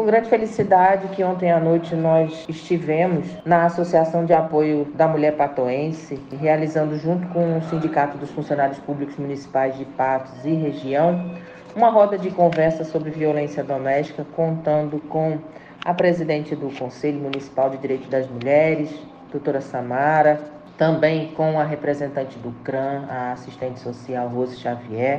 com grande felicidade que ontem à noite nós estivemos na Associação de Apoio da Mulher Patoense, realizando junto com o Sindicato dos Funcionários Públicos Municipais de Patos e região, uma roda de conversa sobre violência doméstica, contando com a presidente do Conselho Municipal de Direitos das Mulheres, doutora Samara, também com a representante do CRAM, a assistente social Rose Xavier,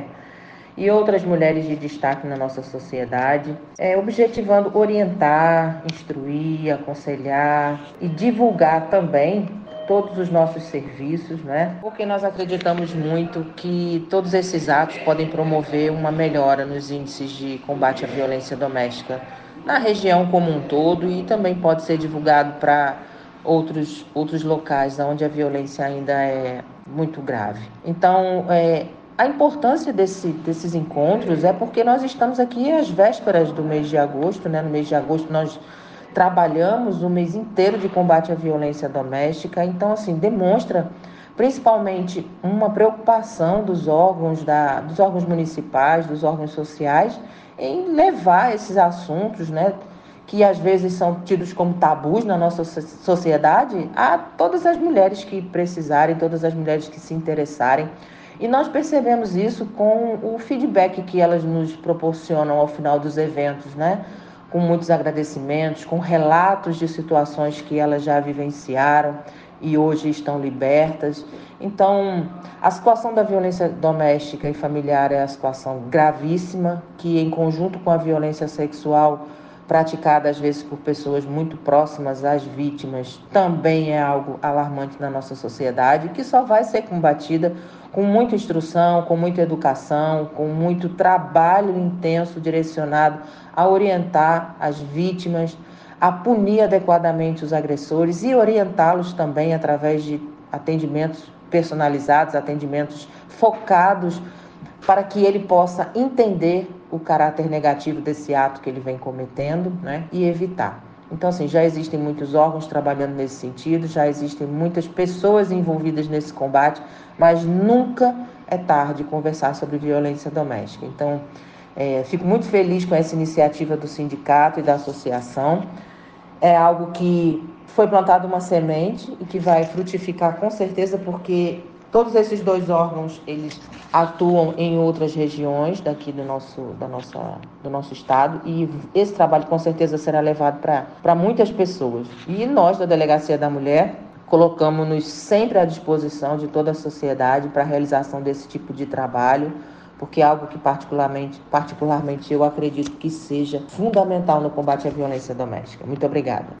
e outras mulheres de destaque na nossa sociedade, objetivando orientar, instruir, aconselhar e divulgar também todos os nossos serviços, né? Porque nós acreditamos muito que todos esses atos podem promover uma melhora nos índices de combate à violência doméstica na região como um todo, e também pode ser divulgado para outros locais onde a violência ainda é muito grave. Então, a importância desses encontros é porque nós estamos aqui às vésperas do mês de agosto, né? No mês de agosto nós trabalhamos o mês inteiro de combate à violência doméstica, então assim, demonstra principalmente uma preocupação dos órgãos municipais, dos órgãos sociais, em levar esses assuntos, né, que às vezes são tidos como tabus na nossa sociedade, a todas as mulheres que precisarem, todas as mulheres que se interessarem. E nós percebemos isso com o feedback que elas nos proporcionam ao final dos eventos, né? Com muitos agradecimentos, com relatos de situações que elas já vivenciaram e hoje estão libertas. Então, a situação da violência doméstica e familiar é uma situação gravíssima, que em conjunto com a violência sexual praticada às vezes por pessoas muito próximas às vítimas, também é algo alarmante na nossa sociedade, que só vai ser combatida com muita instrução, com muita educação, com muito trabalho intenso direcionado a orientar as vítimas, a punir adequadamente os agressores e orientá-los também através de atendimentos personalizados, atendimentos focados, para que ele possa entender o caráter negativo desse ato que ele vem cometendo, né, e evitar. Então, assim, já existem muitos órgãos trabalhando nesse sentido, já existem muitas pessoas envolvidas nesse combate, mas nunca é tarde conversar sobre violência doméstica. Então, fico muito feliz com essa iniciativa do sindicato e da associação. É algo que foi plantado uma semente e que vai frutificar com certeza, porque todos esses dois órgãos, eles atuam em outras regiões daqui do nosso estado, e esse trabalho com certeza será levado para muitas pessoas. E nós, da Delegacia da Mulher, colocamos-nos sempre à disposição de toda a sociedade para a realização desse tipo de trabalho, porque é algo que particularmente eu acredito que seja fundamental no combate à violência doméstica. Muito obrigada.